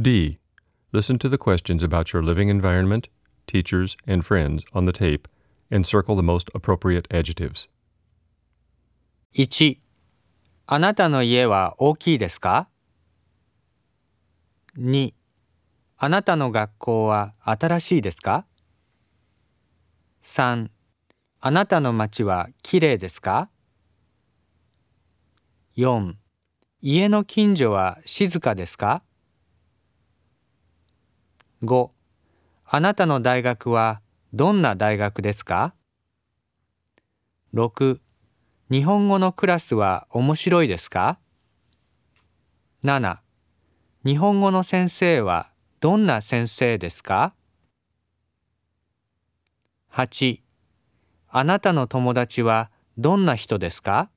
D. Listen to the questions about your living environment, teachers, and friends on the tape and circle the most appropriate adjectives. 1. あなたの家は大きいですか？ 2. あなたの学校は新しいですか？ 3. あなたの町はきれいですか？ 4. 家の近所は静かですか？ 5. あなたの大学はどんな大学ですか？ 6. 日本語のクラスは面白いですか？ 7. 日本語の先生はどんな先生ですか？ 8. あなたの友達はどんな人ですか？